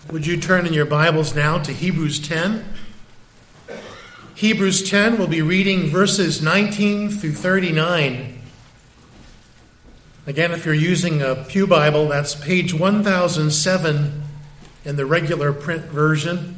Would you turn in your Bibles now to Hebrews 10? Hebrews 10, we'll be reading verses 19 through 39. Again, if you're using a Pew Bible, that's page 1007 in the regular print version.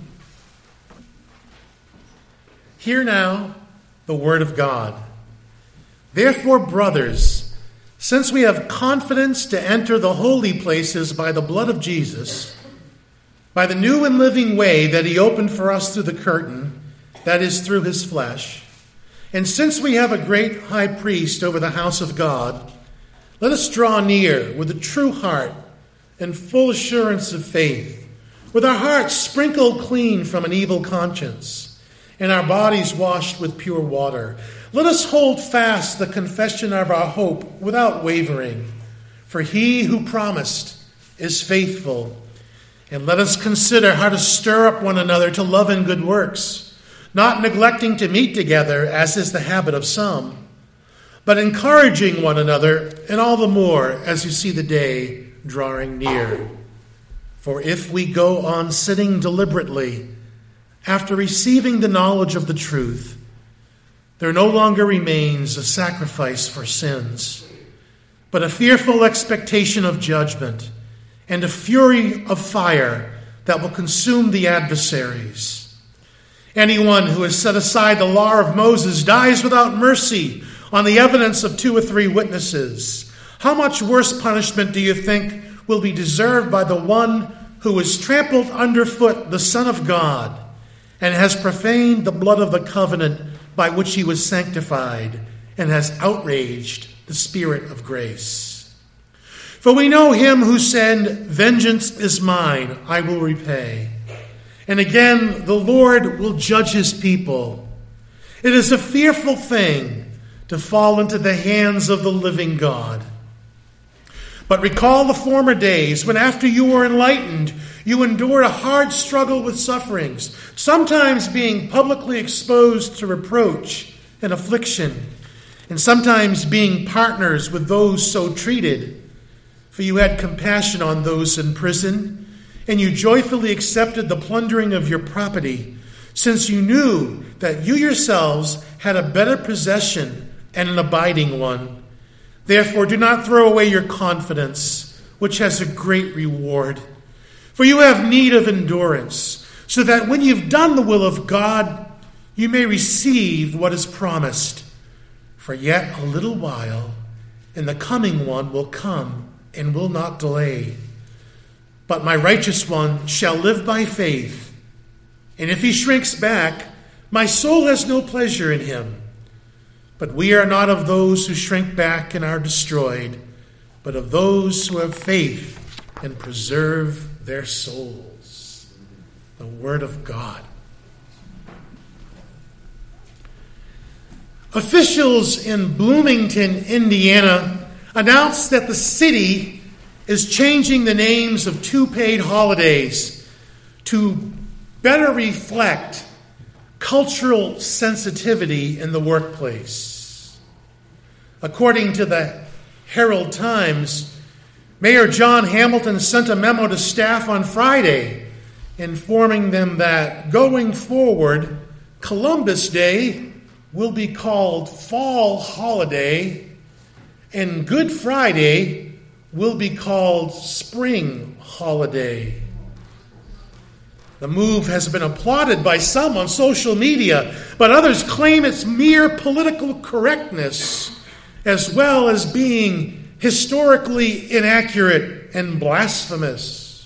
Hear now the word of God. Therefore, brothers, since we have confidence to enter the holy places by the blood of Jesus, by the new and living way that he opened for us through the curtain, that is, through his flesh, and since we have a great high priest over the house of God, let us draw near with a true heart and full assurance of faith, with our hearts sprinkled clean from an evil conscience, and our bodies washed with pure water. Let us hold fast the confession of our hope without wavering, for he who promised is faithful. And let us consider how to stir up one another to love and good works, not neglecting to meet together, as is the habit of some, but encouraging one another, and all the more as you see the day drawing near. For if we go on sinning deliberately, after receiving the knowledge of the truth, there no longer remains a sacrifice for sins, but a fearful expectation of judgment and a fury of fire that will consume the adversaries. Anyone who has set aside the law of Moses dies without mercy on the evidence of 2 or 3 witnesses. How much worse punishment do you think will be deserved by the one who has trampled underfoot the Son of God and has profaned the blood of the covenant by which he was sanctified and has outraged the Spirit of grace? For we know him who said, "Vengeance is mine, I will repay." And again, the Lord will judge his people. It is a fearful thing to fall into the hands of the living God. But recall the former days when, after you were enlightened, you endured a hard struggle with sufferings, sometimes being publicly exposed to reproach and affliction, and sometimes being partners with those so treated. For you had compassion on those in prison, and you joyfully accepted the plundering of your property, since you knew that you yourselves had a better possession and an abiding one. Therefore, do not throw away your confidence, which has a great reward. For you have need of endurance, so that when you've done the will of God, you may receive what is promised. For yet a little while, and the coming one will come and will not delay. But my righteous one shall live by faith, and if he shrinks back, my soul has no pleasure in him. But we are not of those who shrink back and are destroyed, but of those who have faith and preserve their souls. The word of God. Officials in Bloomington, Indiana, announced that the city is changing the names of 2 paid holidays to better reflect cultural sensitivity in the workplace. According to the Herald Times, Mayor John Hamilton sent a memo to staff on Friday informing them that going forward, Columbus Day will be called Fall Holiday, and Good Friday will be called Spring Holiday. The move has been applauded by some on social media, but others claim it's mere political correctness, as well as being historically inaccurate and blasphemous.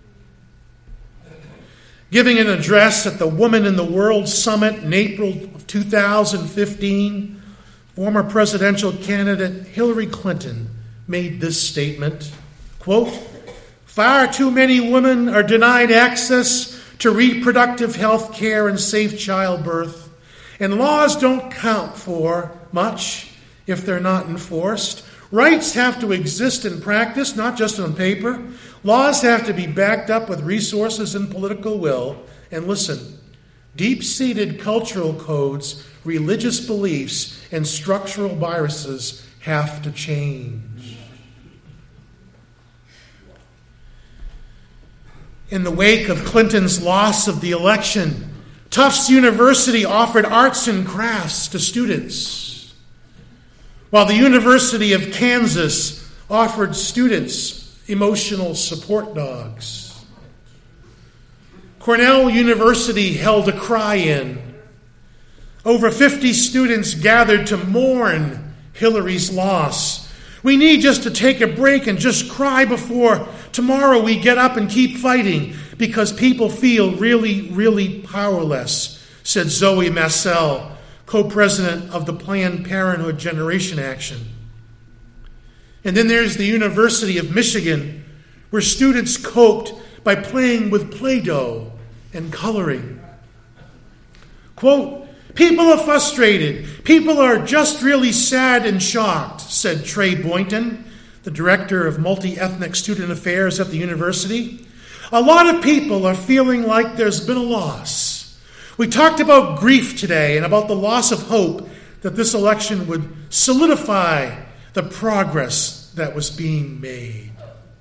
Giving an address at the Women in the World Summit in April of 2015, former presidential candidate Hillary Clinton made this statement, quote, "Far too many women are denied access to reproductive health care and safe childbirth, and laws don't count for much if they're not enforced. Rights have to exist in practice, not just on paper. Laws have to be backed up with resources and political will. And listen, deep-seated cultural codes, religious beliefs, and structural biases have to change." In the wake of Clinton's loss of the election, Tufts University offered arts and crafts to students, while the University of Kansas offered students emotional support dogs. Cornell University held a cry-in. Over 50 students gathered to mourn Hillary's loss. We need just to take a break and just cry before tomorrow we get up and keep fighting because people feel really, really powerless, said Zoe Massell, co-president of the Planned Parenthood Generation Action. And then there's the University of Michigan, where students coped by playing with Play-Doh and coloring. Quote, "People are frustrated. People are just really sad and shocked," said Trey Boynton, the director of multi-ethnic student affairs at the university. "A lot of people are feeling like there's been a loss. We talked about grief today and about the loss of hope that this election would solidify the progress that was being made."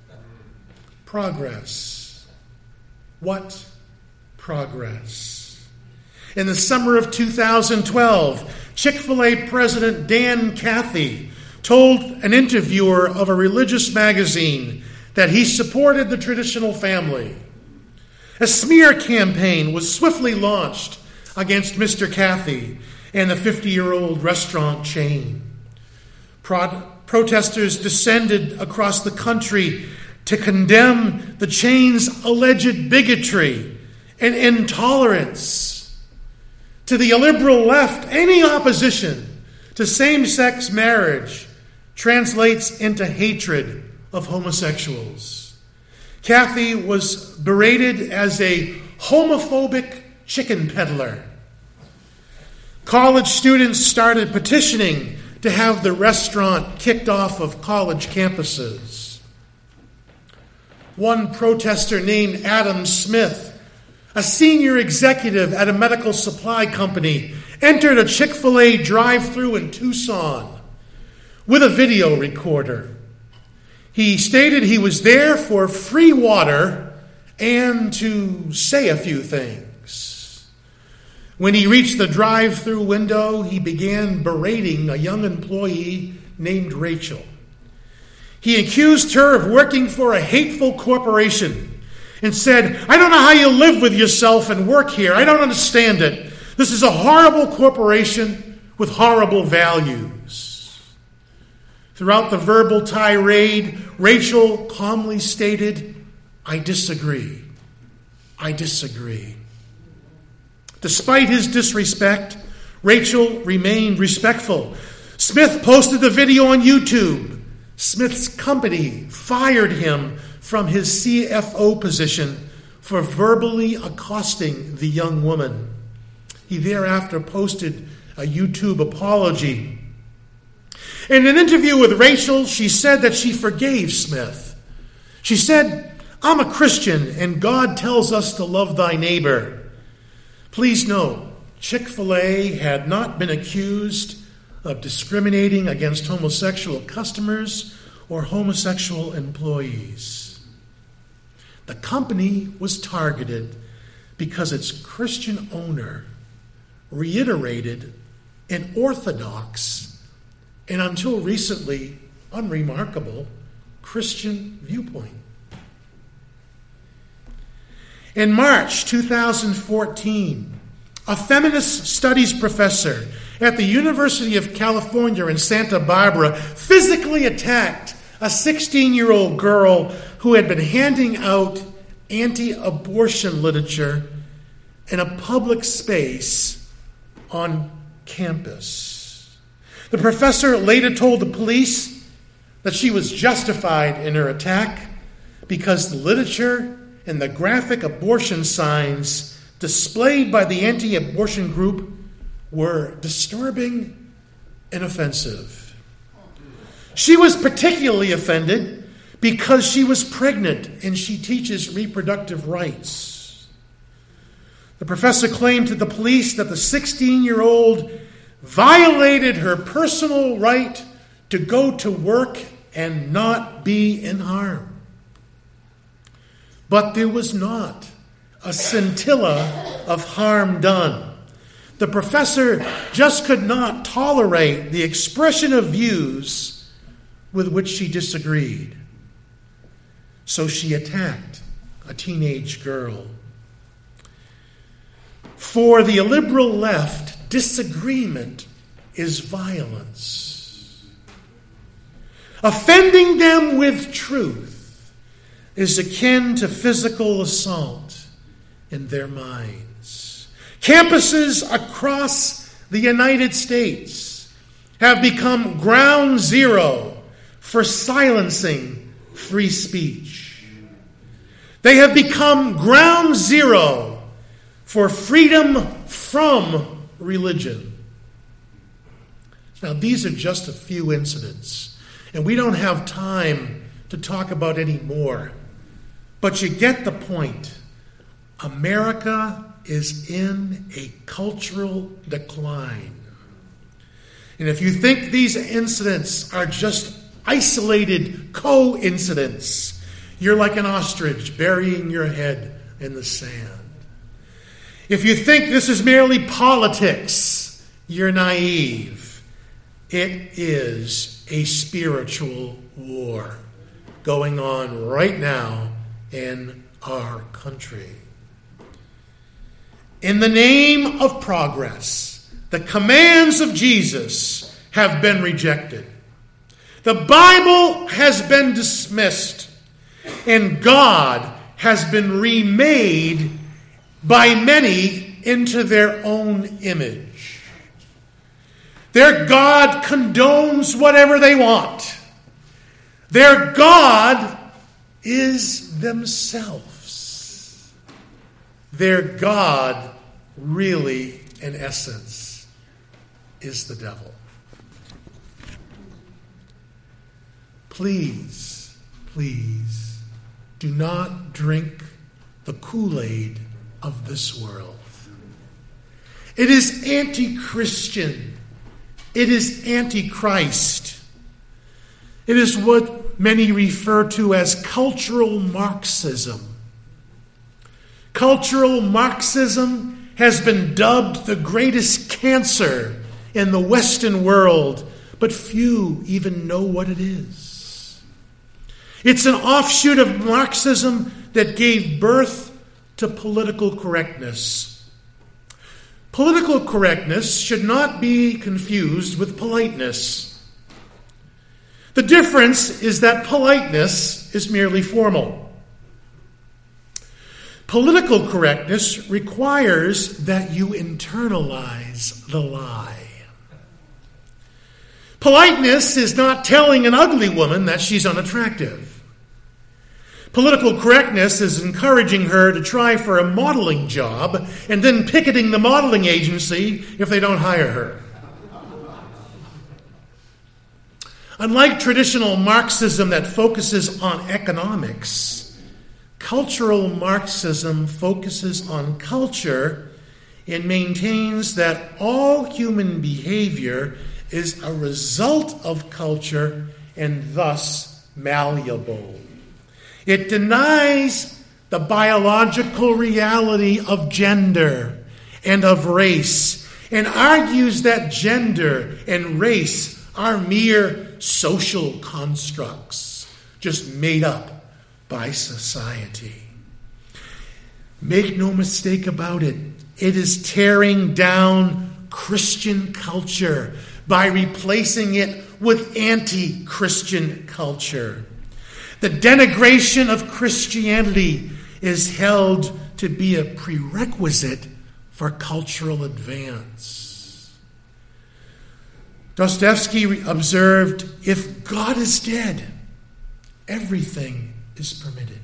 Progress. What progress? In the summer of 2012, Chick-fil-A President Dan Cathy told an interviewer of a religious magazine that he supported the traditional family. A smear campaign was swiftly launched against Mr. Cathy and the 50-year-old restaurant chain. Protesters descended across the country to condemn the chain's alleged bigotry and intolerance. To the liberal left, any opposition to same-sex marriage translates into hatred of homosexuals. Cathy was berated as a homophobic chicken peddler. College students started petitioning to have the restaurant kicked off of college campuses. One protester named Adam Smith, a senior executive at a medical supply company, entered a Chick-fil-A drive-thru in Tucson with a video recorder. He stated he was there for free water and to say a few things. When he reached the drive-thru window, he began berating a young employee named Rachel. He accused her of working for a hateful corporation and said, "I don't know how you live with yourself and work here. I don't understand it. This is a horrible corporation with horrible values." Throughout the verbal tirade, Rachel calmly stated, "I disagree. I disagree." Despite his disrespect, Rachel remained respectful. Smith posted the video on YouTube. Smith's company fired him from his CFO position for verbally accosting the young woman. He thereafter posted a YouTube apology. In an interview with Rachel, she said that she forgave Smith. She said, "I'm a Christian, and God tells us to love thy neighbor." Please note, Chick-fil-A had not been accused of discriminating against homosexual customers or homosexual employees. The company was targeted because its Christian owner reiterated an orthodox and until recently unremarkable Christian viewpoint. In March 2014, a feminist studies professor at the University of California in Santa Barbara physically attacked a 16-year-old girl who had been handing out anti-abortion literature in a public space on campus. The professor later told the police that she was justified in her attack because the literature and the graphic abortion signs displayed by the anti-abortion group were disturbing and offensive. She was particularly offended because she was pregnant and she teaches reproductive rights. The professor claimed to the police that the 16-year-old violated her personal right to go to work and not be in harm. But there was not a scintilla of harm done. The professor just could not tolerate the expression of views with which she disagreed. So she attacked a teenage girl. For the illiberal left, disagreement is violence. Offending them with truth is akin to physical assault in their minds. Campuses across the United States have become ground zero for silencing free speech. They have become ground zero for freedom from religion. Now, these are just a few incidents, and we don't have time to talk about any more. But you get the point. America is in a cultural decline. And if you think these incidents are just isolated coincidence, you're like an ostrich burying your head in the sand. If you think this is merely politics, you're naive. It is a spiritual war going on right now in our country. In the name of progress, the commands of Jesus have been rejected. The Bible has been dismissed, and God has been remade by many into their own image. Their God condones whatever they want. Their God is themselves. Their God, really, in essence, is the devil. Please, please, do not drink the Kool-Aid of this world. It is anti-Christian. It is anti-Christ. It is what many refer to as cultural Marxism. Cultural Marxism has been dubbed the greatest cancer in the Western world, but few even know what it is. It's an offshoot of Marxism that gave birth to political correctness. Political correctness should not be confused with politeness. The difference is that politeness is merely formal. Political correctness requires that you internalize the lie. Politeness is not telling an ugly woman that she's unattractive. Political correctness is encouraging her to try for a modeling job and then picketing the modeling agency if they don't hire her. Unlike traditional Marxism that focuses on economics, cultural Marxism focuses on culture and maintains that all human behavior is a result of culture and thus malleable. It denies the biological reality of gender and of race and argues that gender and race are mere social constructs just made up by society. Make no mistake about it. It is tearing down Christian culture by replacing it with anti-Christian culture. The denigration of Christianity is held to be a prerequisite for cultural advance. Dostoevsky observed, if God is dead, everything is permitted.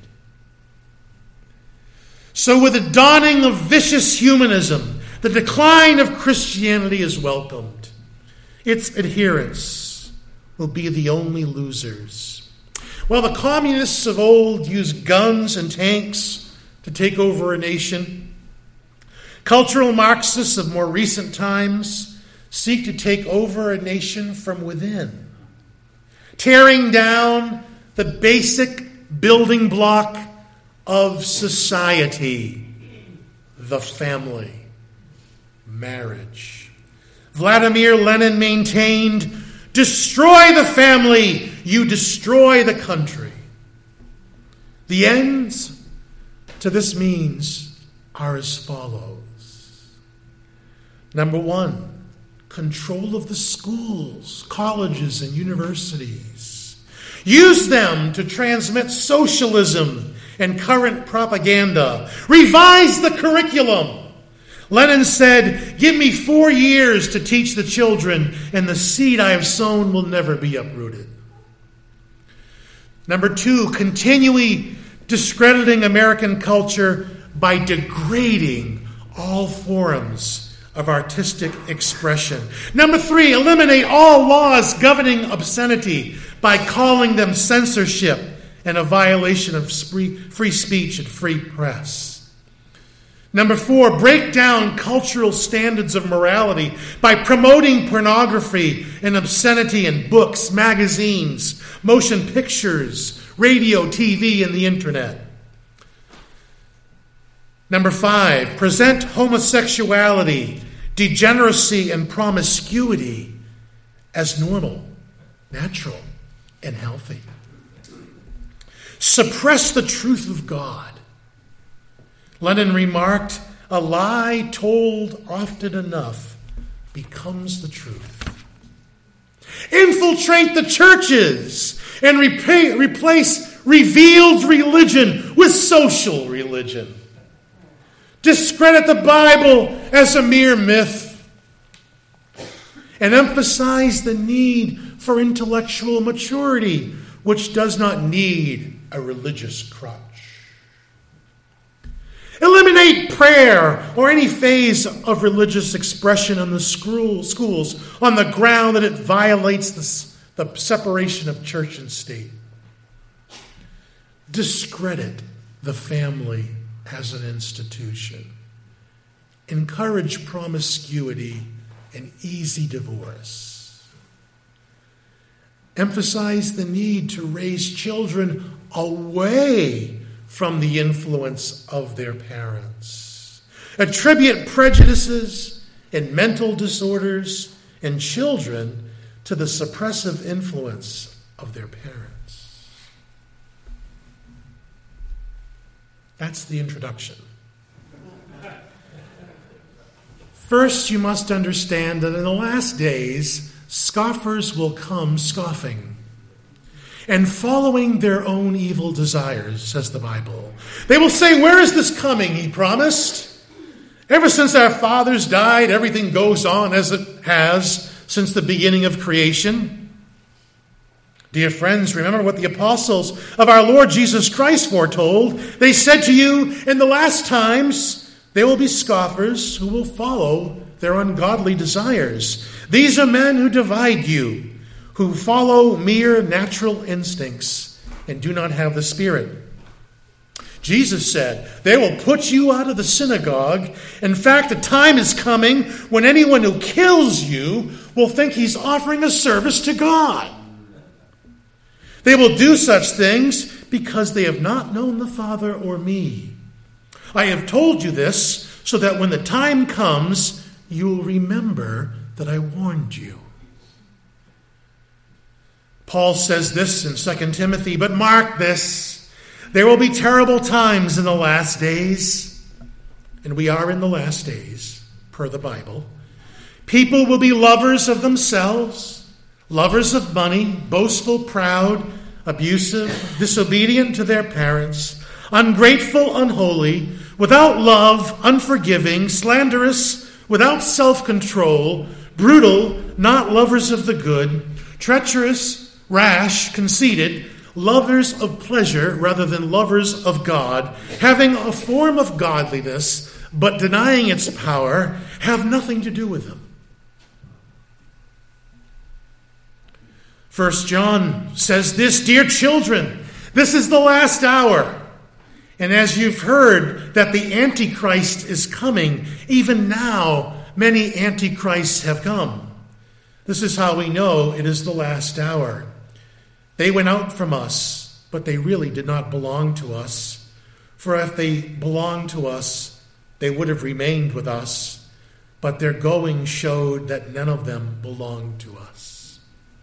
So with the dawning of vicious humanism, the decline of Christianity is welcomed. Its adherents will be the only losers. While the communists of old used guns and tanks to take over a nation, cultural Marxists of more recent times seek to take over a nation from within, tearing down the basic building block of society, the family, marriage. Vladimir Lenin maintained, destroy the family, you destroy the country. The ends to this means are as follows. Number one, control of the schools, colleges, and universities. Use them to transmit socialism and current propaganda. Revise the curriculum. Lenin said, give me 4 years to teach the children, and the seed I have sown will never be uprooted. Number two, continually discrediting American culture by degrading all forms of artistic expression. Number three, eliminate all laws governing obscenity by calling them censorship and a violation of free speech and free press. Number four, break down cultural standards of morality by promoting pornography and obscenity in books, magazines, motion pictures, radio, TV, and the internet. Number five, present homosexuality, degeneracy, and promiscuity as normal, natural, and healthy. Suppress the truth of God. Lenin remarked, a lie told often enough becomes the truth. Infiltrate the churches and replace revealed religion with social religion. Discredit the Bible as a mere myth. And emphasize the need for intellectual maturity, which does not need a religious crutch. Eliminate prayer or any phase of religious expression in the schools on the ground that it violates the separation of church and state. Discredit the family as an institution. Encourage promiscuity and easy divorce. Emphasize the need to raise children away from the influence of their parents. Attribute prejudices and mental disorders in children to the suppressive influence of their parents. That's the introduction. First, you must understand that in the last days, scoffers will come scoffing and following their own evil desires, says the Bible. They will say, where is this coming, he promised? Ever since our fathers died, everything goes on as it has since the beginning of creation. Dear friends, remember what the apostles of our Lord Jesus Christ foretold. They said to you, in the last times, there will be scoffers who will follow their ungodly desires. These are men who divide you, who follow mere natural instincts and do not have the Spirit. Jesus said, they will put you out of the synagogue. In fact, a time is coming when anyone who kills you will think he's offering a service to God. They will do such things because they have not known the Father or me. I have told you this so that when the time comes, you will remember that I warned you. Paul says this in 2 Timothy, but mark this, there will be terrible times in the last days, and we are in the last days, per the Bible. People will be lovers of themselves, lovers of money, boastful, proud, abusive, disobedient to their parents, ungrateful, unholy, without love, unforgiving, slanderous, without self-control, brutal, not lovers of the good, treacherous, rash, conceited, lovers of pleasure rather than lovers of God, having a form of godliness, but denying its power, have nothing to do with them. 1 John says this, dear children, this is the last hour. And as you've heard that the Antichrist is coming, even now many Antichrists have come. This is how we know it is the last hour. They went out from us, but they really did not belong to us. For if they belonged to us, they would have remained with us, but their going showed that none of them belonged to us.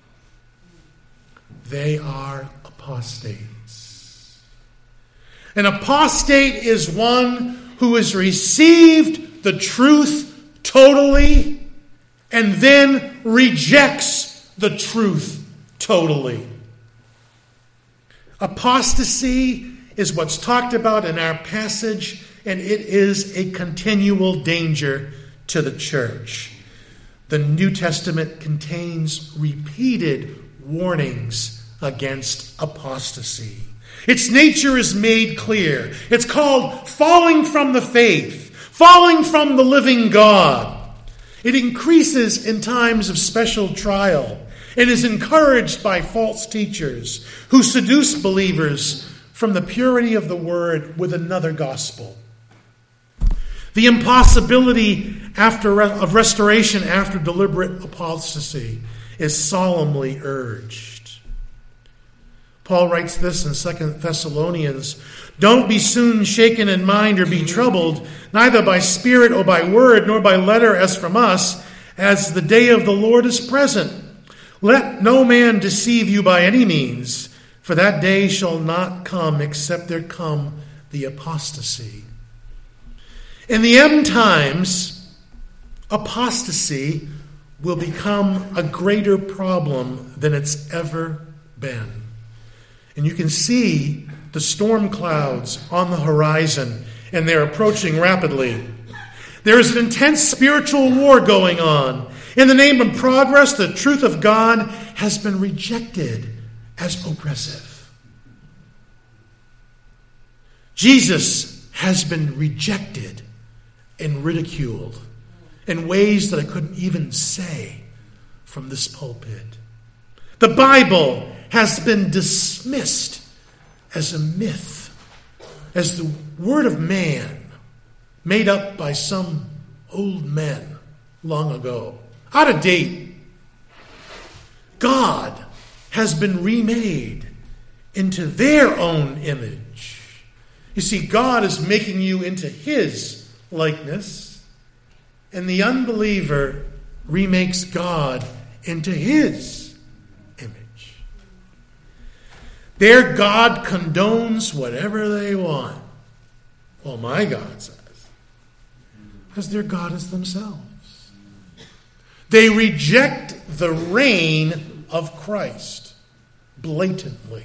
They are apostates. An apostate is one who has received the truth totally and then rejects the truth totally. Apostasy is what's talked about in our passage, and it is a continual danger to the church. The New Testament contains repeated warnings against apostasy. Its nature is made clear. It's called falling from the faith, falling from the living God. It increases in times of special trial. It is encouraged by false teachers who seduce believers from the purity of the word with another gospel. The impossibility of restoration after deliberate apostasy is solemnly urged. Paul writes this in 2 Thessalonians, "Don't be soon shaken in mind or be troubled, neither by spirit or by word, nor by letter as from us, as the day of the Lord is present. Let no man deceive you by any means, for that day shall not come except there come the apostasy." In the end times, apostasy will become a greater problem than it's ever been. And you can see the storm clouds on the horizon, and they're approaching rapidly. There is an intense spiritual war going on. In the name of progress, the truth of God has been rejected as oppressive. Jesus has been rejected and ridiculed in ways that I couldn't even say from this pulpit. The Bible has been dismissed as a myth, as the word of man made up by some old men long ago. Out of date. God has been remade into their own image. You see, God is making you into His likeness, and the unbeliever remakes God into his image. Their God condones whatever they want. Well, my God says, because their God is themselves. They reject the reign of Christ blatantly.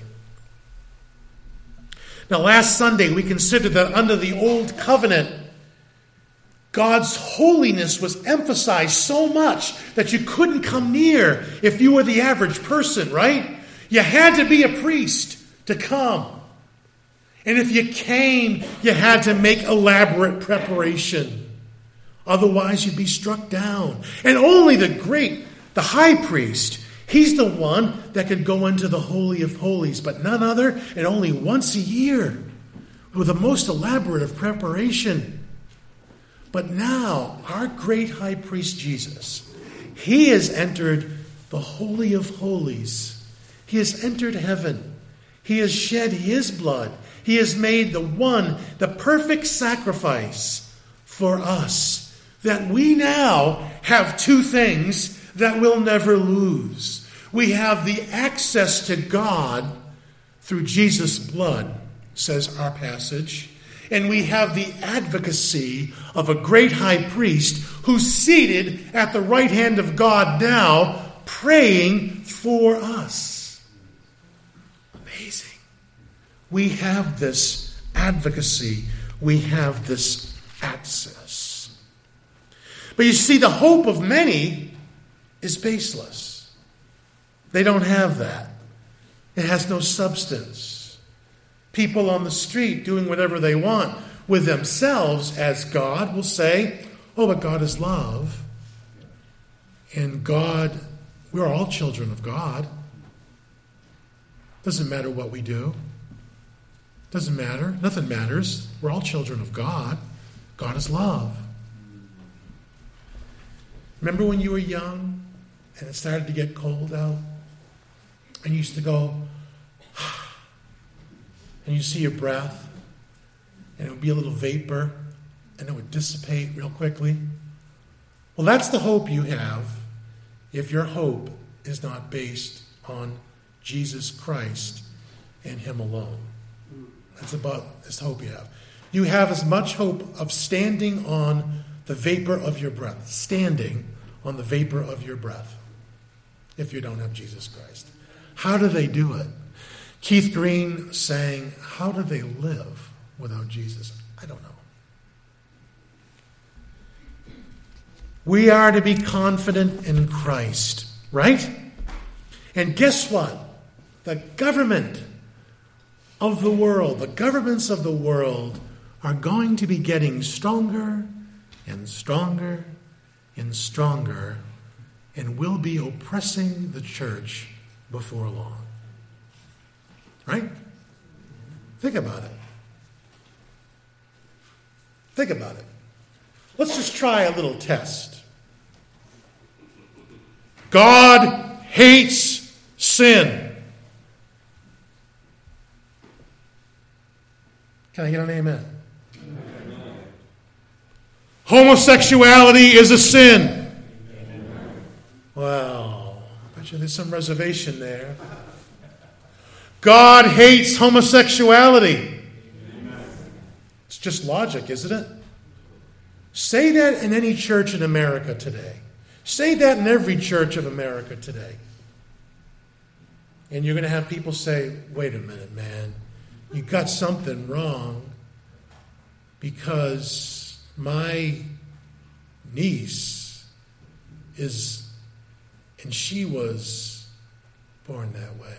Now, last Sunday we considered that under the old covenant, God's holiness was emphasized so much that you couldn't come near if you were the average person, right? You had to be a priest to come. And if you came, you had to make elaborate preparation. Otherwise, you'd be struck down. And only the high priest, he's the one that could go into the Holy of Holies, but none other, and only once a year, with the most elaborate of preparation. But now, our great high priest Jesus, he has entered the Holy of Holies. He has entered heaven. He has shed his blood. He has made the perfect sacrifice for us, that we now have two things that we'll never lose. We have the access to God through Jesus' blood, says our passage, and we have the advocacy of a great high priest who's seated at the right hand of God now, praying for us. Amazing. We have this advocacy. We have this access. But you see, the hope of many is baseless. They don't have that. It has no substance. People on the street doing whatever they want with themselves as God will say, oh, but God is love. And God, we're all children of God. Doesn't matter what we do. Doesn't matter. Nothing matters. We're all children of God. God is love. Remember when you were young and it started to get cold out? And you used to go, and you see your breath, and it would be a little vapor, and it would dissipate real quickly. Well, that's the hope you have if your hope is not based on Jesus Christ and Him alone. That's about this hope you have. You have as much hope of standing on the vapor of your breath. Standing on the vapor of your breath if you don't have Jesus Christ. How do they do it? Keith Green sang, how do they live without Jesus? I don't know. We are to be confident in Christ, right? And guess what? The government of the world, the governments of the world are going to be getting stronger and stronger and stronger and will be oppressing the church before long. Right? Think about it. Think about it. Let's just try a little test. God hates sin. Can I get an amen? Amen. Homosexuality is a sin. Amen. Well, I bet you there's some reservation there. God hates homosexuality. Amen. It's just logic, isn't it? Say that in any church in America today. Say that in every church of America today. And you're going to have people say, wait a minute, man. You got something wrong because my niece is, and she was born that way.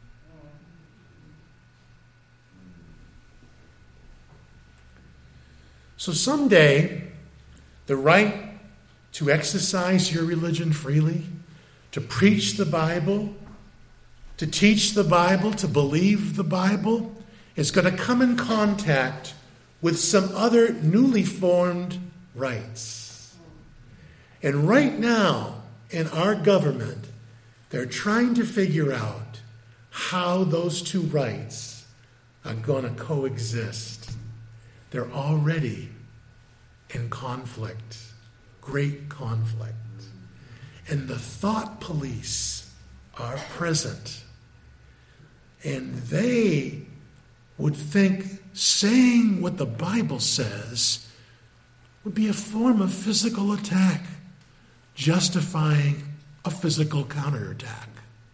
So someday, the right to exercise your religion freely, to preach the Bible, to teach the Bible, to believe the Bible, is going to come in contact with some other newly formed rights. And right now, in our government, they're trying to figure out how those two rights are going to coexist. They're already in conflict, great conflict. And the thought police are present. And they would think saying what the Bible says would be a form of physical attack, justifying a physical counterattack.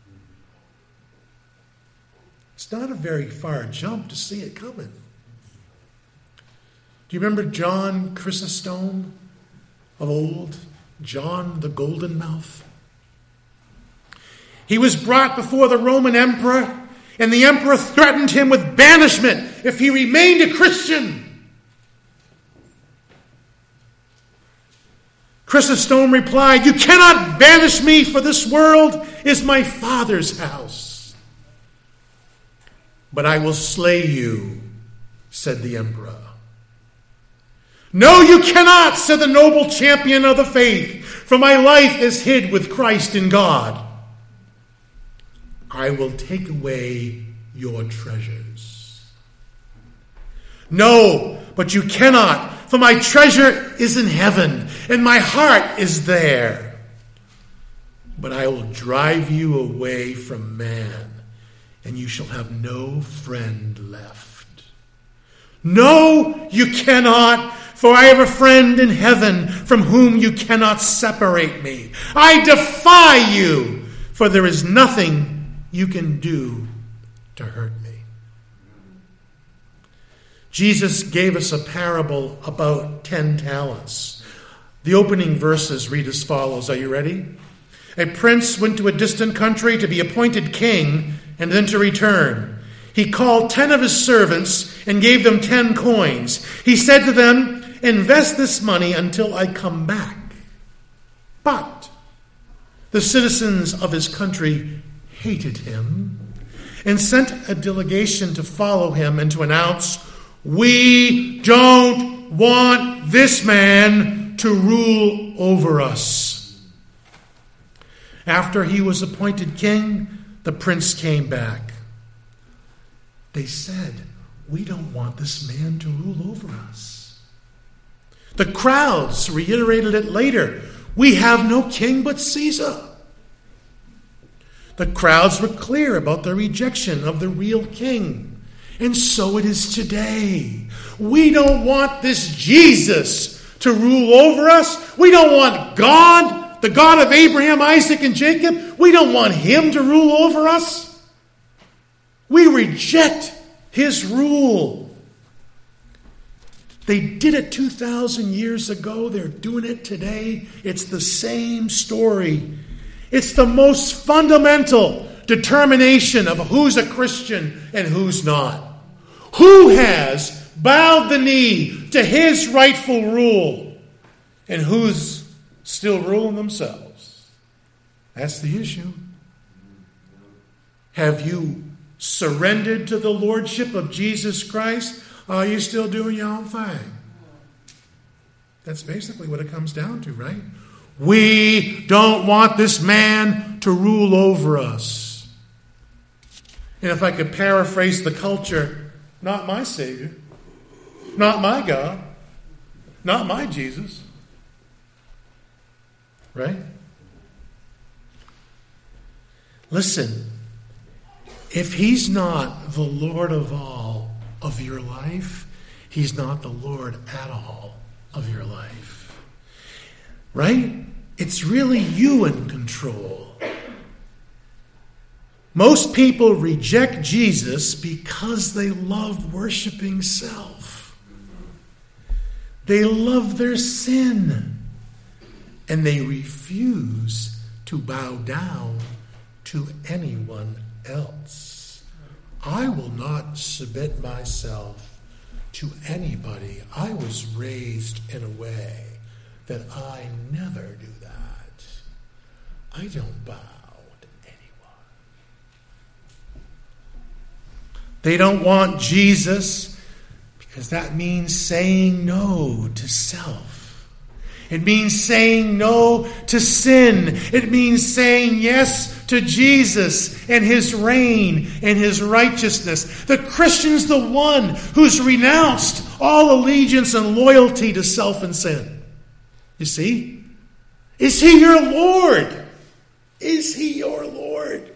It's not a very far jump to see it coming. Do you remember John Chrysostom of old? John the Golden Mouth? He was brought before the Roman emperor, and the emperor threatened him with banishment if he remained a Christian. Chrysostom replied, "You cannot banish me, for this world is my Father's house. But I will slay you," said the emperor. "No, you cannot," said the noble champion of the faith, "for my life is hid with Christ in God. I will take away your treasures." "No, but you cannot, for my treasure is in heaven, and my heart is there. But I will drive you away from man, and you shall have no friend left." "No, you cannot, for I have a friend in heaven from whom you cannot separate me. I defy you, for there is nothing you can do to hurt me." Jesus gave us a parable about 10 talents. The opening verses read as follows. Are you ready? "A prince went to a distant country to be appointed king and then to return. He called 10 of his servants and gave them 10 coins. He said to them, 'Invest this money until I come back.' But the citizens of his country hated him and sent a delegation to follow him and to announce, 'We don't want this man to rule over us.' After he was appointed king, the prince came back. They said, we don't want this man to rule over us. The crowds reiterated it later. We have no king but Caesar. The crowds were clear about their rejection of the real king. And so it is today. We don't want this Jesus to rule over us. We don't want God, the God of Abraham, Isaac, and Jacob. We don't want him to rule over us. We reject his rule. They did it 2,000 years ago. They're doing it today. It's the same story. It's the most fundamental determination of who's a Christian and who's not. Who has bowed the knee to his rightful rule and who's still ruling themselves? That's the issue. Have you surrendered to the lordship of Jesus Christ? Or are you still doing your own thing? That's basically what it comes down to, right? We don't want this man to rule over us. And if I could paraphrase the culture, not my Savior, not my God, not my Jesus. Right? Listen, if he's not the Lord of all of your life, he's not the Lord at all of your life. Right? It's really you in control. Most people reject Jesus because they love worshiping self. They love their sin. And they refuse to bow down to anyone else. I will not submit myself to anybody. I was raised in a way that I never do that. I don't bow to anyone. They don't want Jesus because that means saying no to self. It means saying no to sin. It means saying yes to Jesus and his reign and his righteousness. The Christian's the one who's renounced all allegiance and loyalty to self and sin. You see? Is he your Lord? Is he your Lord?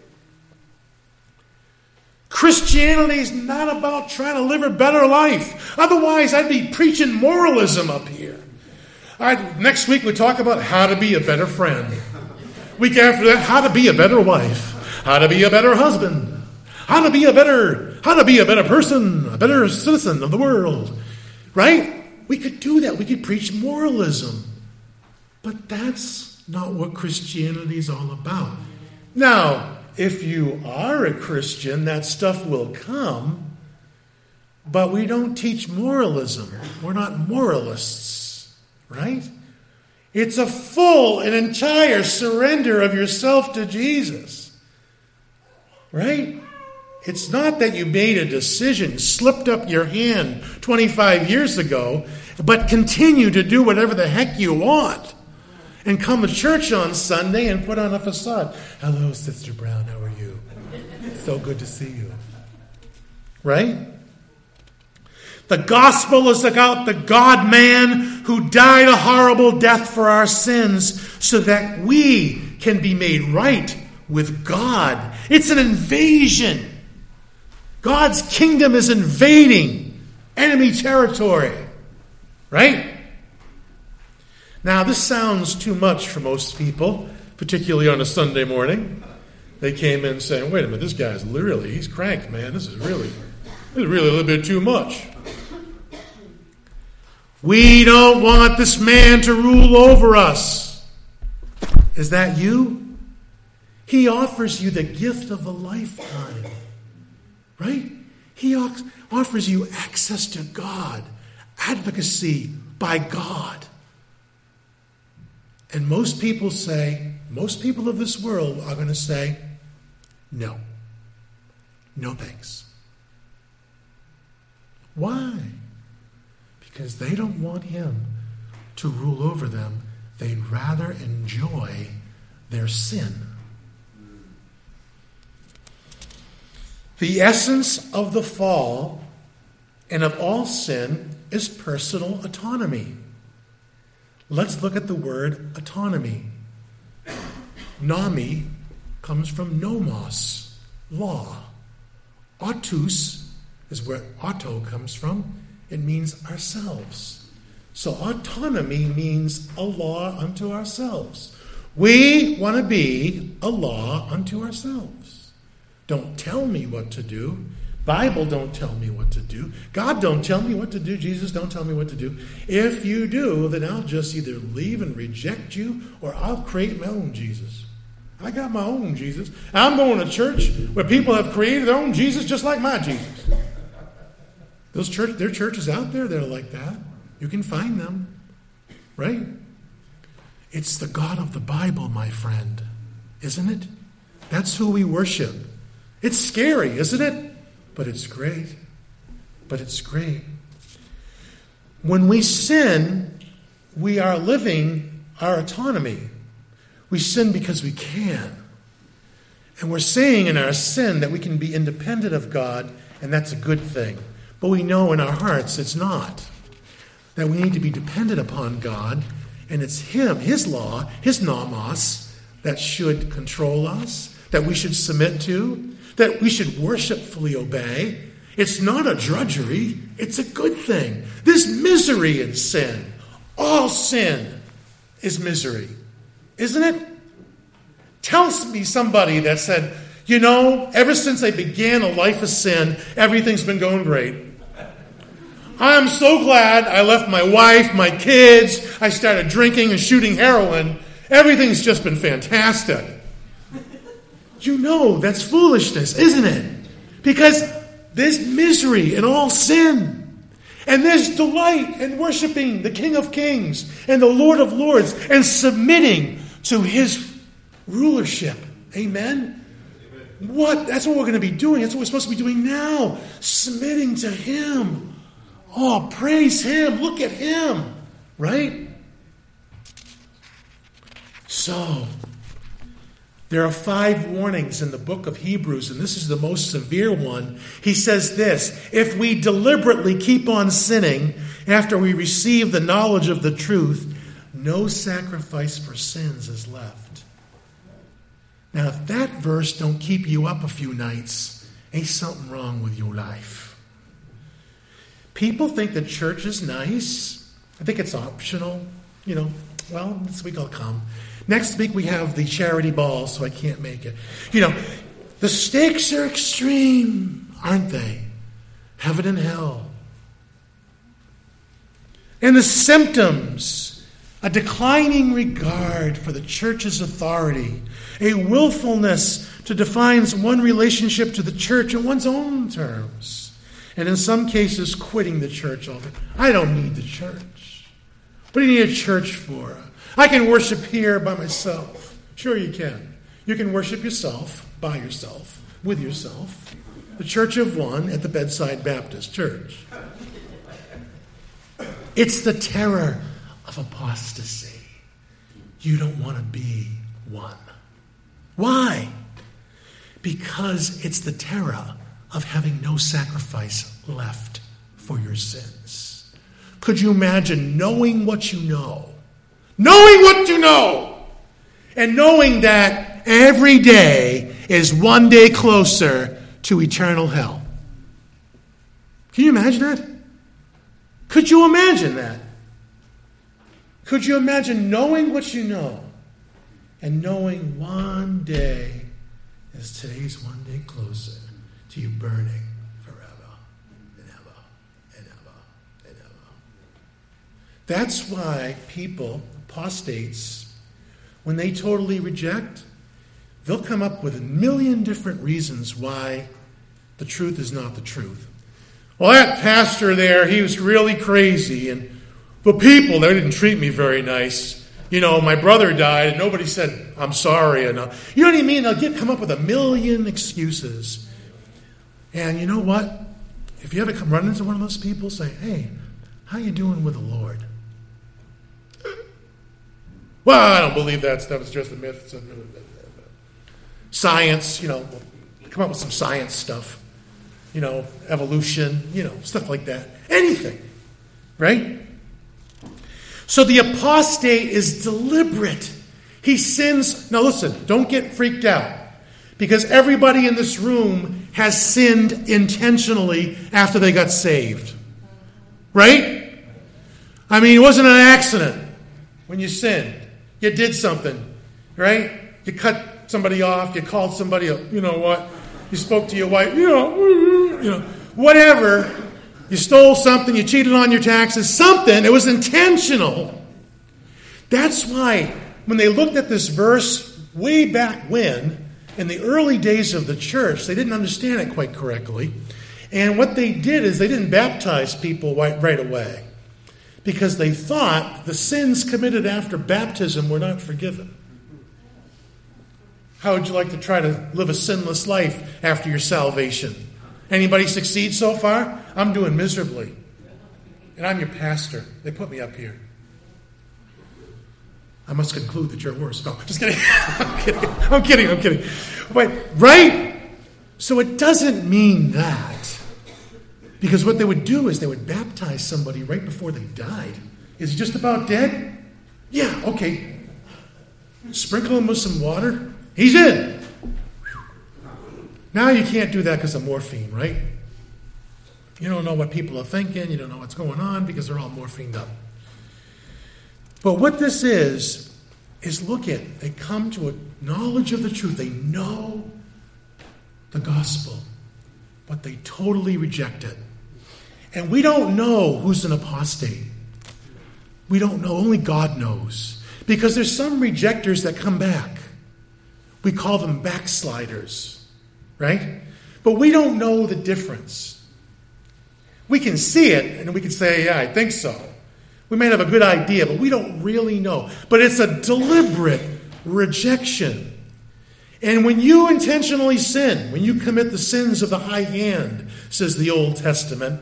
Christianity is not about trying to live a better life. Otherwise, I'd be preaching moralism up here. Next week, we talk about how to be a better friend. Week after that, how to be a better wife. How to be a better husband. How to be a better person, a better citizen of the world. Right? We could do that. We could preach moralism. But that's not what Christianity is all about. Now, if you are a Christian, that stuff will come, but we don't teach moralism. We're not moralists, right? It's a full and entire surrender of yourself to Jesus, right? It's not that you made a decision, slipped up your hand 25 years ago, but continue to do whatever the heck you want. And come to church on Sunday and put on a facade. Hello, Sister Brown, how are you? So good to see you. Right? The gospel is about the God-man who died a horrible death for our sins so that we can be made right with God. It's an invasion. God's kingdom is invading enemy territory. Right? Now, this sounds too much for most people, particularly on a Sunday morning. They came in saying, wait a minute, this guy's he's cranked, man. This is really a little bit too much. We don't want this man to rule over us. Is that you? He offers you the gift of a lifetime. Right? He offers you access to God, advocacy by God. And most people of this world are going to say, no. No thanks. Why? Because they don't want him to rule over them. They'd rather enjoy their sin. The essence of the fall and of all sin is personal autonomy. Let's look at the word autonomy. Nami comes from nomos, law. Autos is where auto comes from. It means ourselves. So autonomy means a law unto ourselves. We want to be a law unto ourselves. Don't tell me what to do. Bible don't tell me what to do. God don't tell me what to do. Jesus don't tell me what to do. If you do, then I'll just either leave and reject you, or I'll create my own Jesus. I got my own Jesus. I'm going to church where people have created their own Jesus just like my Jesus. There are churches out there that are like that. You can find them, right? It's the God of the Bible, my friend, isn't it? That's who we worship. It's scary, isn't it? But it's great. When we sin, we are living our autonomy. We sin because we can. And we're saying in our sin that we can be independent of God, and that's a good thing. But we know in our hearts it's not. That we need to be dependent upon God, and it's Him, His law, His nomos, that should control us, that we should submit to, that we should worshipfully obey. It's not a drudgery. It's a good thing. There's misery in sin. All sin is misery. Isn't it? Tell me somebody that said, ever since I began a life of sin, everything's been going great. I'm so glad I left my wife, my kids. I started drinking and shooting heroin. Everything's just been fantastic. That's foolishness, isn't it? Because there's misery in all sin. And there's delight in worshiping the King of Kings and the Lord of Lords and submitting to His rulership. Amen? That's what we're going to be doing. That's what we're supposed to be doing now. Submitting to Him. Oh, praise Him. Look at Him. Right? So, there are 5 warnings in the book of Hebrews, and this is the most severe one. He says this: if we deliberately keep on sinning after we receive the knowledge of the truth, no sacrifice for sins is left. Now, if that verse don't keep you up a few nights, ain't something wrong with your life. People think that church is nice. I think it's optional. This week I'll come. Next week we have the charity ball, so I can't make it. The stakes are extreme, aren't they? Heaven and hell. And the symptoms: a declining regard for the church's authority, a willfulness to define one relationship to the church in one's own terms, and in some cases quitting the church altogether. I don't need the church. What do you need a church for? I can worship here by myself. Sure you can. You can worship yourself, by yourself, with yourself. The Church of One at the Bedside Baptist Church. It's the terror of apostasy. You don't want to be one. Why? Because it's the terror of having no sacrifice left for your sins. Could you imagine knowing what you know? Knowing what you know, and knowing that every day is one day closer to eternal hell. Can you imagine that? Could you imagine that? Could you imagine knowing what you know, and knowing one day is today's one day closer to you burning forever and ever and ever and ever? That's why apostates, when they totally reject, they'll come up with a million different reasons why the truth is not the truth. Well, that pastor there, he was really crazy, and the people, they didn't treat me very nice. My brother died, and nobody said, I'm sorry enough. You know what I mean? They'll come up with a million excuses. And you know what? If you ever run into one of those people, say, hey, how you doing with the Lord? Well, I don't believe that stuff. It's just a myth. Science, come up with some science stuff. evolution, stuff like that. Anything, right? So the apostate is deliberate. He sins. Now listen, don't get freaked out. Because everybody in this room has sinned intentionally after they got saved. Right? I mean, it wasn't an accident when you sinned. You did something. Right? You cut somebody off. You called somebody, you spoke to your wife. Whatever. You stole something. You cheated on your taxes. Something. It was intentional. That's why when they looked at this verse way back when, in the early days of the church, they didn't understand it quite correctly. And what they did is they didn't baptize people right away because they thought the sins committed after baptism were not forgiven. How would you like to try to live a sinless life after your salvation? Anybody succeed so far? I'm doing miserably. And I'm your pastor. They put me up here. I must conclude that you're worse. No, just kidding. I'm kidding. But, right? So it doesn't mean that. Because what they would do is they would baptize somebody right before they died. Is he just about dead? Yeah, okay. Sprinkle him with some water. He's in. Now you can't do that because of morphine, right? You don't know what people are thinking. You don't know what's going on because they're all morphined up. But what this is look at, they come to a knowledge of the truth. They know the gospel, but they totally reject it. And we don't know who's an apostate. We don't know. Only God knows. Because there's some rejectors that come back. We call them backsliders, right? But we don't know the difference. We can see it, and we can say, yeah, I think so. We may have a good idea, but we don't really know. But it's a deliberate rejection. And when you intentionally sin, when you commit the sins of the high hand, says the Old Testament,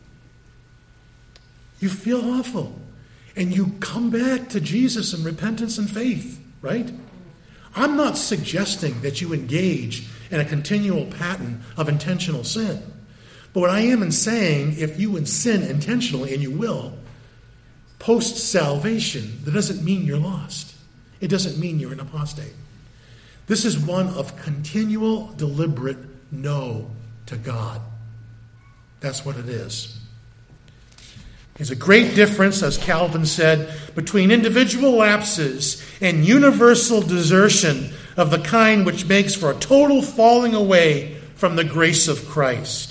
you feel awful. And you come back to Jesus in repentance and faith, right? I'm not suggesting that you engage in a continual pattern of intentional sin. But what I am saying, if you sin intentionally, and you will, post-salvation, that doesn't mean you're lost. It doesn't mean you're an apostate. This is one of continual, deliberate no to God. That's what it is. There's a great difference, as Calvin said, between individual lapses and universal desertion of the kind which makes for a total falling away from the grace of Christ.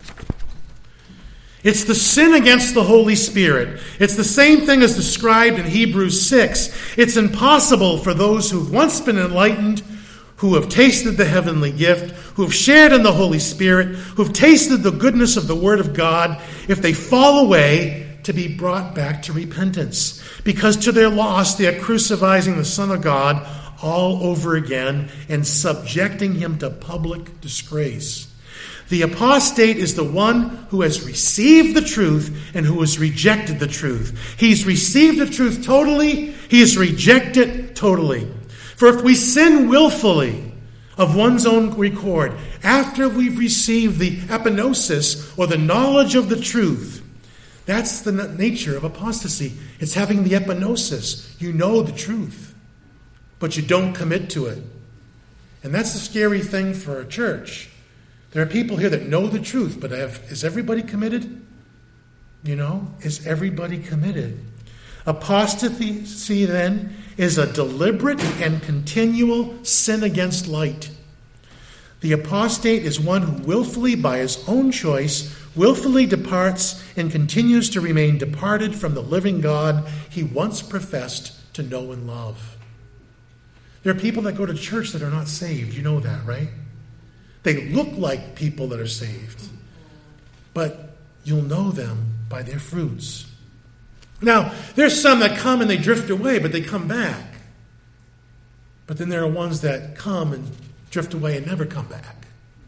It's the sin against the Holy Spirit. It's the same thing as described in Hebrews 6. It's impossible for those who've once been enlightened, who have tasted the heavenly gift, who have shared in the Holy Spirit, who have tasted the goodness of the Word of God, if they fall away, to be brought back to repentance. Because to their loss, they are crucifying the Son of God all over again and subjecting him to public disgrace. The apostate is the one who has received the truth and who has rejected the truth. He's received the truth totally. He has rejected totally. For if we sin willfully of one's own accord, after we've received the epignosis or the knowledge of the truth, that's the nature of apostasy. It's having the epignosis. You know the truth, but you don't commit to it. And that's the scary thing for a church. There are people here that know the truth, but is everybody committed? Is everybody committed? Apostasy, then, is a deliberate and continual sin against light. The apostate is one who willfully, by his own choice, willfully departs and continues to remain departed from the living God he once professed to know and love. There are people that go to church that are not saved. You know that, right? They look like people that are saved, but you'll know them by their fruits. Now, there's some that come and they drift away, but they come back. But then there are ones that come and drift away and never come back.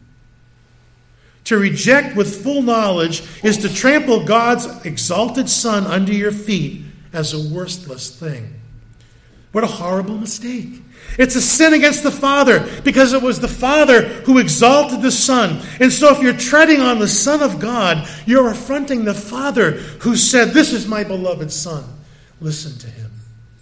To reject with full knowledge is to trample God's exalted Son under your feet as a worthless thing. What a horrible mistake. It's a sin against the Father because it was the Father who exalted the Son. And so if you're treading on the Son of God, you're affronting the Father who said, "This is my beloved Son. Listen to him."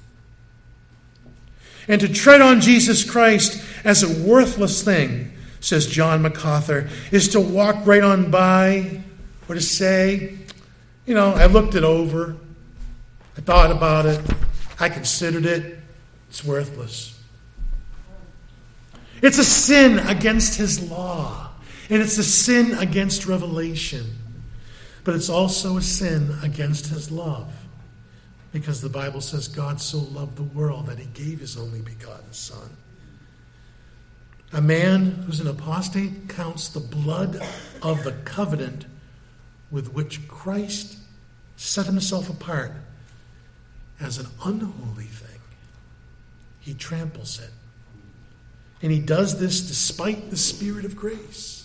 And to tread on Jesus Christ as a worthless thing, says John MacArthur, is to walk right on by or to say, I looked it over. I thought about it. I considered it. It's worthless. It's a sin against his law. And it's a sin against revelation. But it's also a sin against his love. Because the Bible says God so loved the world that he gave his only begotten Son. A man who's an apostate counts the blood of the covenant with which Christ set himself apart as an unholy thing. He tramples it. And he does this despite the Spirit of grace.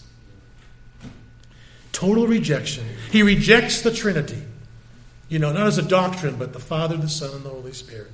Total rejection. He rejects the Trinity. Not as a doctrine, but the Father, the Son, and the Holy Spirit.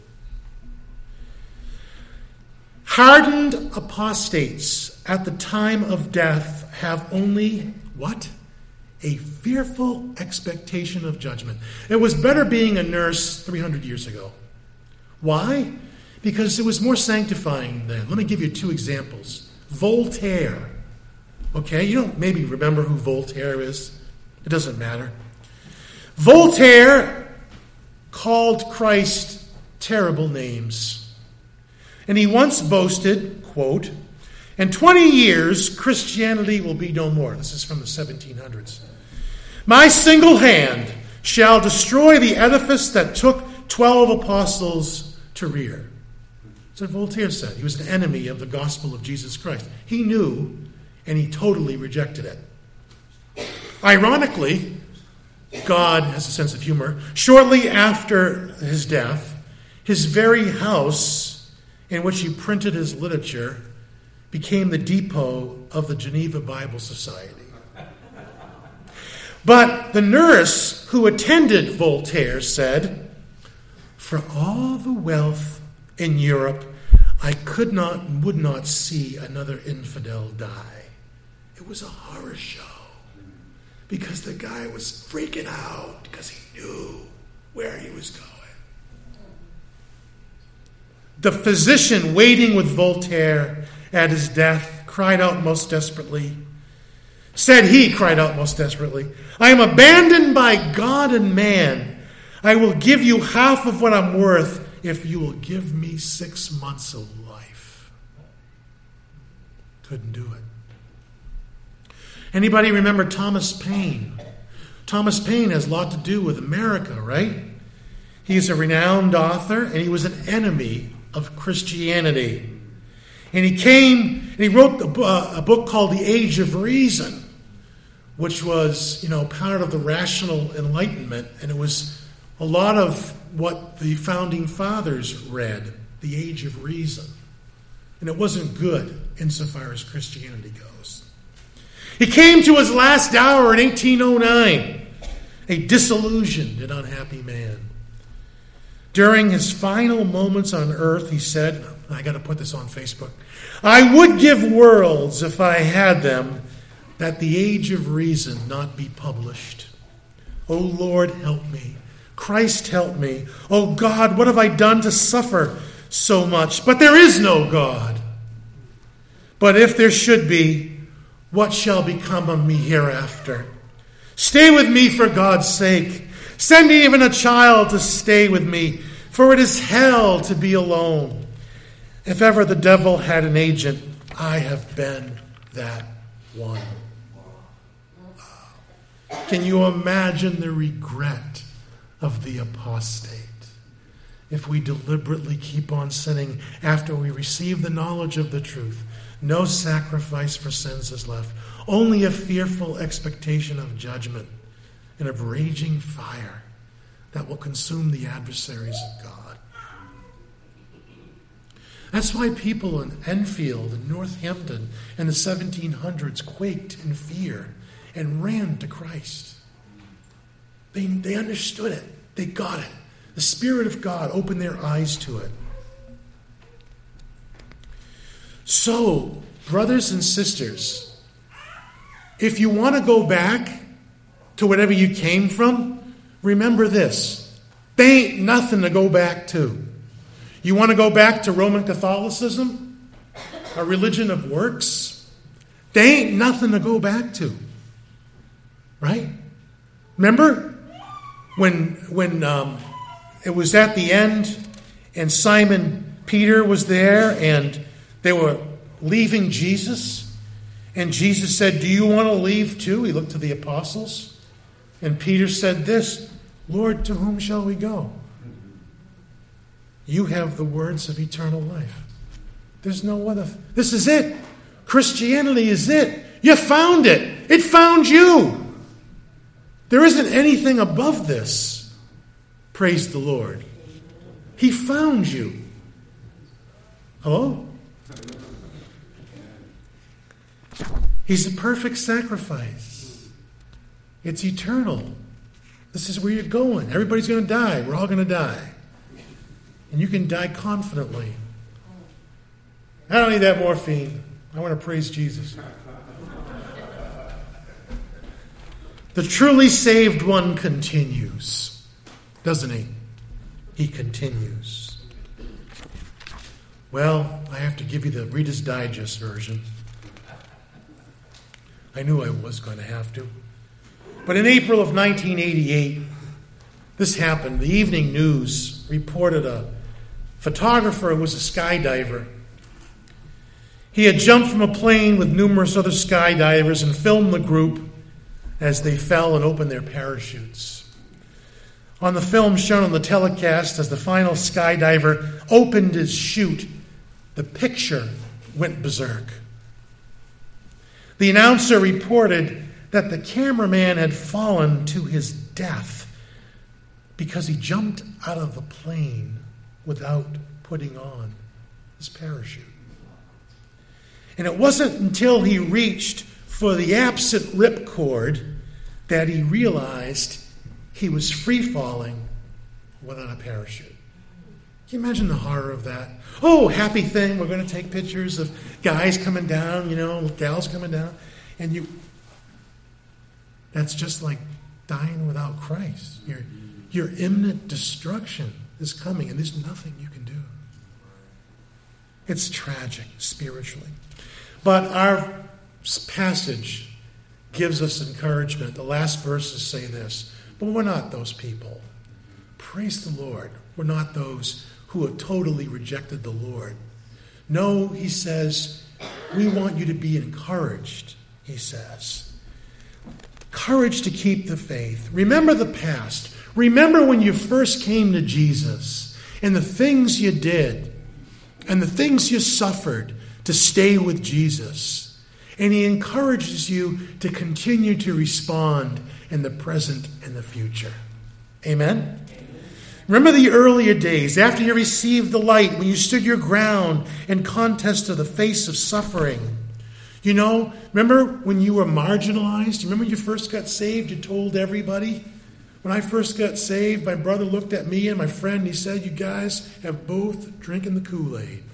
Hardened apostates at the time of death have only, what? A fearful expectation of judgment. It was better being a nurse 300 years ago. Why? Because it was more sanctifying then. Let me give you 2 examples. Voltaire. Okay, you don't maybe remember who Voltaire is. It doesn't matter. Voltaire called Christ terrible names. And he once boasted, quote, "In 20 years, Christianity will be no more." This is from the 1700s. "My single hand shall destroy the edifice that took 12 apostles to rear." That's what Voltaire said. He was an enemy of the gospel of Jesus Christ. He knew, and he totally rejected it. Ironically, God has a sense of humor. Shortly after his death, his very house in which he printed his literature became the depot of the Geneva Bible Society. But the nurse who attended Voltaire said, "For all the wealth in Europe, I would not see another infidel die." It was a horror show because the guy was freaking out because he knew where he was going. The physician waiting with Voltaire at his death cried out most desperately. He cried out most desperately, "I am abandoned by God and man. I will give you half of what I'm worth if you will give me 6 months of life." Couldn't do it. Anybody remember Thomas Paine? Thomas Paine has a lot to do with America, right? He's a renowned author, and he was an enemy of Christianity. And he wrote a book called The Age of Reason, which was, part of the rational enlightenment, and it was a lot of what the founding fathers read, The Age of Reason. And it wasn't good insofar as Christianity goes. He came to his last hour in 1809, a disillusioned and unhappy man. During his final moments on earth, he said, I got to put this on Facebook, "I would give worlds if I had them, that the Age of Reason not be published. O Lord, help me. Christ, help me. O God, what have I done to suffer so much? But there is no God. But if there should be, what shall become of me hereafter? Stay with me for God's sake. Send even a child to stay with me, for it is hell to be alone. If ever the devil had an agent, I have been that one." Can you imagine the regret of the apostate if we deliberately keep on sinning after we receive the knowledge of the truth? No sacrifice for sins is left, only a fearful expectation of judgment and of raging fire that will consume the adversaries of God. That's why people in Enfield and Northampton in the 1700s quaked in fear and ran to Christ. They understood it. They got it. The Spirit of God opened their eyes to it. So, brothers and sisters, if you want to go back to whatever you came from, remember this. There ain't nothing to go back to. You want to go back to Roman Catholicism? A religion of works? There ain't nothing to go back to. Right? Remember when it was at the end and Simon Peter was there and they were leaving Jesus, and Jesus said, "Do you want to leave too?" He looked to the apostles, and Peter said this, "Lord, to whom shall we go? You have the words of eternal life." There's no other. This is it. Christianity is it. You found it. It found you. There isn't anything above this. Praise the Lord. He found you. Hello? He's a perfect sacrifice. It's eternal. This is where you're going. Everybody's going to die. We're all going to die. And you can die confidently. I don't need that morphine. I want to praise Jesus. The truly saved one continues, doesn't he? He continues. Well, I have to give you the Reader's Digest version. I knew I was going to have to. But in April of 1988, this happened. The Evening News reported a photographer who was a skydiver. He had jumped from a plane with numerous other skydivers and filmed the group as they fell and opened their parachutes. On the film shown on the telecast, as the final skydiver opened his chute, the picture went berserk. The announcer reported that the cameraman had fallen to his death because he jumped out of the plane without putting on his parachute. And it wasn't until he reached for the absent ripcord that he realized he was free-falling without a parachute. Can you imagine the horror of that? Oh, happy thing, we're going to take pictures of guys coming down, gals coming down. And that's just like dying without Christ. Your imminent destruction is coming, and there's nothing you can do. It's tragic spiritually. But our passage gives us encouragement. The last verses say this, but we're not those people. Praise the Lord. We're not those who have totally rejected the Lord. No, he says, we want you to be encouraged, he says. Courage to keep the faith. Remember the past. Remember when you first came to Jesus and the things you did and the things you suffered to stay with Jesus. And he encourages you to continue to respond in the present and the future. Amen? Remember the earlier days, after you received the light, when you stood your ground in contest to the face of suffering. Remember when you were marginalized? Remember when you first got saved, you told everybody? When I first got saved, my brother looked at me and my friend, and he said, "You guys have both drinking the Kool-Aid."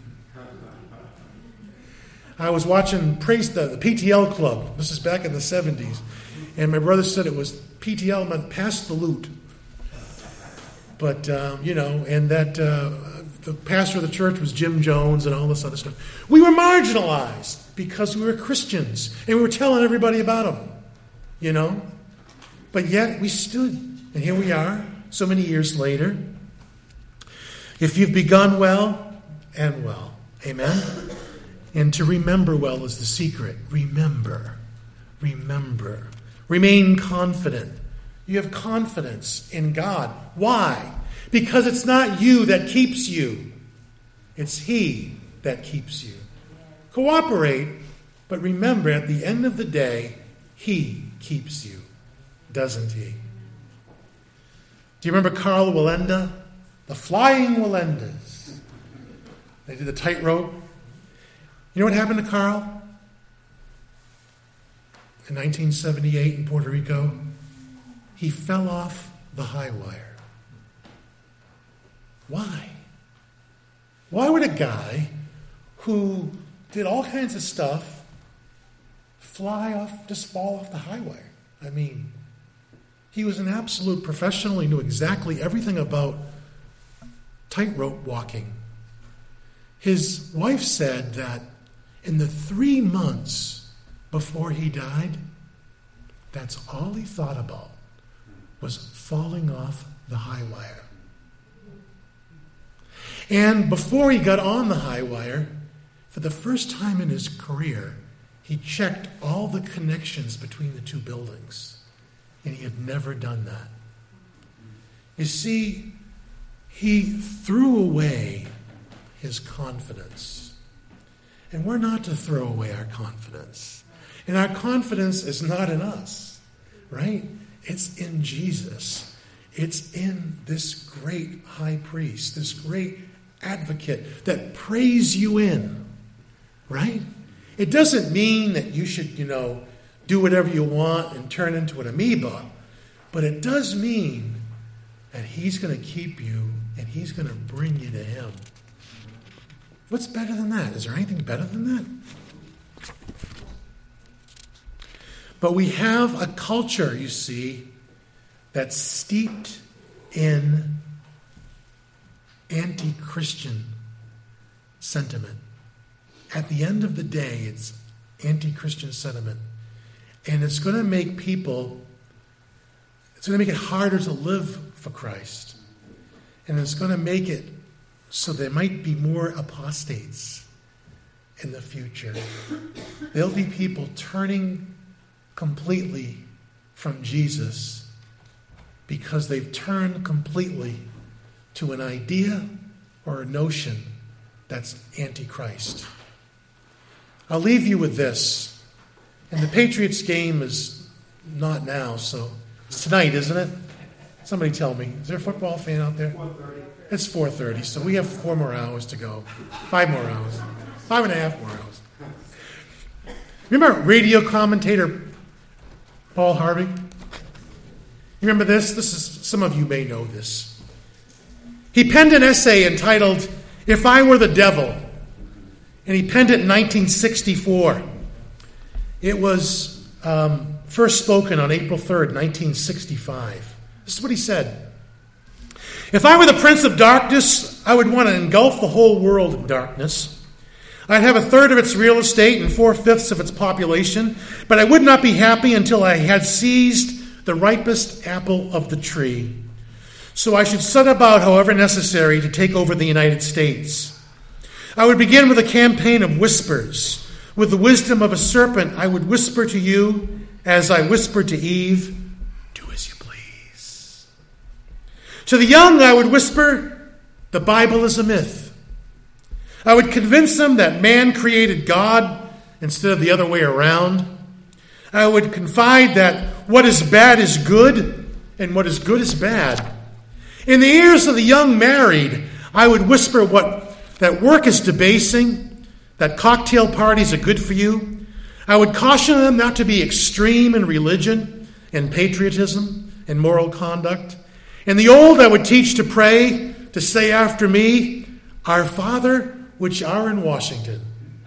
I was watching the PTL Club. This is back in the 70s. And my brother said it was PTL meant pass the loot. But, and that the pastor of the church was Jim Jones and all this other stuff. We were marginalized because we were Christians. And we were telling everybody about them, But yet we stood. And here we are, so many years later. If you've begun well, end well. Amen? And to remember well is the secret. Remember. Remain confident. You have confidence in God. Why? Because it's not you that keeps you. It's He that keeps you. Cooperate, but remember at the end of the day, He keeps you. Doesn't He? Do you remember Karl Wallenda? The Flying Wallendas. They did the tightrope. You know what happened to Karl? In 1978 in Puerto Rico, he fell off the high wire. Why? Why would a guy who did all kinds of stuff, fall off the highway. I mean, he was an absolute professional. He knew exactly everything about tightrope walking. His wife said that in the 3 months before he died, that's all he thought about was falling off the high wire. And before he got on the high wire, for the first time in his career, he checked all the connections between the two buildings. And he had never done that. You see, he threw away his confidence. And we're not to throw away our confidence. And our confidence is not in us, right? It's in Jesus. It's in this great high priest, this great advocate that prays you in, right? It doesn't mean that you should, do whatever you want and turn into an amoeba, but it does mean that he's going to keep you and he's going to bring you to him. What's better than that? Is there anything better than that? But we have a culture, you see, that's steeped in anti-Christian sentiment. At the end of the day, it's anti-Christian sentiment. And it's going to make it harder to live for Christ. And it's going to make it so there might be more apostates in the future. There'll be people turning completely from Jesus because they've turned completely to an idea or a notion that's anti-Christ. I'll leave you with this. And the Patriots game is not now, so it's tonight, isn't it? Somebody tell me. Is there a football fan out there? 4:30. It's 4:30, so we have 4 more hours to go. 5 more hours. 5.5 more hours. Remember radio commentator Paul Harvey? You remember this? Some of you may know this. He penned an essay entitled, "If I Were the Devil," and he penned it in 1964. It was first spoken on April 3rd, 1965. This is what he said. "If I were the prince of darkness, I would want to engulf the whole world in darkness. I'd have 1/3 of its real estate and 4/5 of its population, but I would not be happy until I had seized the ripest apple of the tree. So I should set about, however necessary, to take over the United States. I would begin with a campaign of whispers. With the wisdom of a serpent, I would whisper to you, as I whispered to Eve, 'Do as you please.' To the young, I would whisper, 'The Bible is a myth.' I would convince them that man created God instead of the other way around. I would confide that what is bad is good and what is good is bad. In the ears of the young married, I would whisper that work is debasing, that cocktail parties are good for you. I would caution them not to be extreme in religion and patriotism and moral conduct. And the old I would teach to pray, to say after me, 'Our Father, which are in Washington.'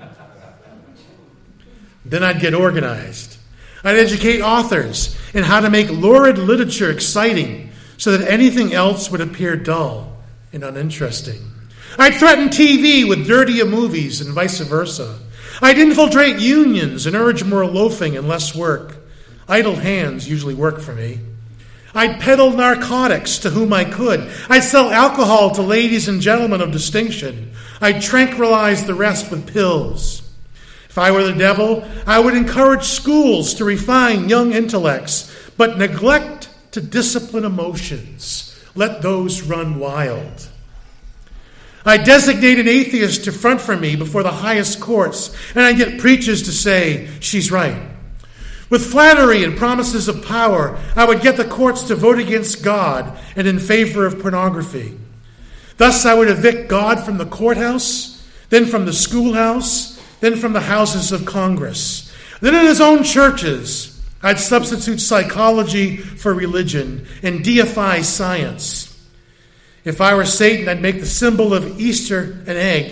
Then I'd get organized. I'd educate authors in how to make lurid literature exciting so that anything else would appear dull and uninteresting. I'd threaten TV with dirtier movies and vice versa. I'd infiltrate unions and urge more loafing and less work. Idle hands usually work for me. I'd peddle narcotics to whom I could. I'd sell alcohol to ladies and gentlemen of distinction. I'd tranquilize the rest with pills. If I were the devil, I would encourage schools to refine young intellects, but neglect to discipline emotions. Let those run wild. I designate an atheist to front for me before the highest courts, and I get preachers to say, 'She's right.' With flattery and promises of power, I would get the courts to vote against God and in favor of pornography. Thus I would evict God from the courthouse, then from the schoolhouse, then from the houses of Congress. Then in his own churches, I'd substitute psychology for religion and deify science. If I were Satan, I'd make the symbol of Easter an egg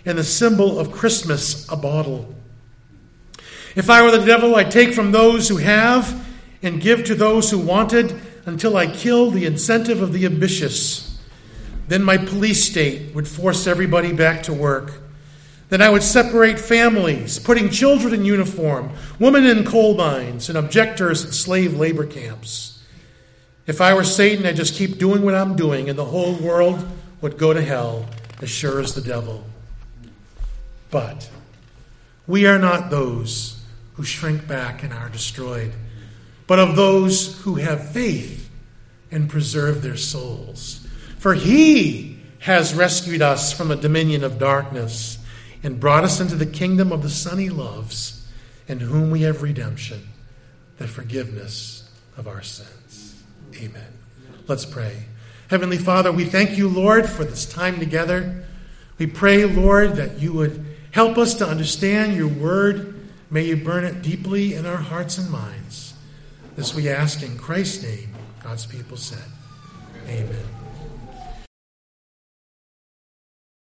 and the symbol of Christmas, a bottle. If I were the devil, I'd take from those who have and give to those who wanted until I kill the incentive of the ambitious. Then my police state would force everybody back to work. Then I would separate families, putting children in uniform, women in coal mines, and objectors at slave labor camps. If I were Satan, I'd just keep doing what I'm doing, and the whole world would go to hell as sure as the devil. But we are not those who shrink back and are destroyed, but of those who have faith and preserve their souls. For he has rescued us from the dominion of darkness and brought us into the kingdom of the Son he loves, in whom we have redemption, the forgiveness of our sins. Amen. Let's pray. Heavenly Father, we thank you, Lord, for this time together. We pray, Lord, that you would help us to understand your word. May you burn it deeply in our hearts and minds. This we ask in Christ's name. God's people said, amen.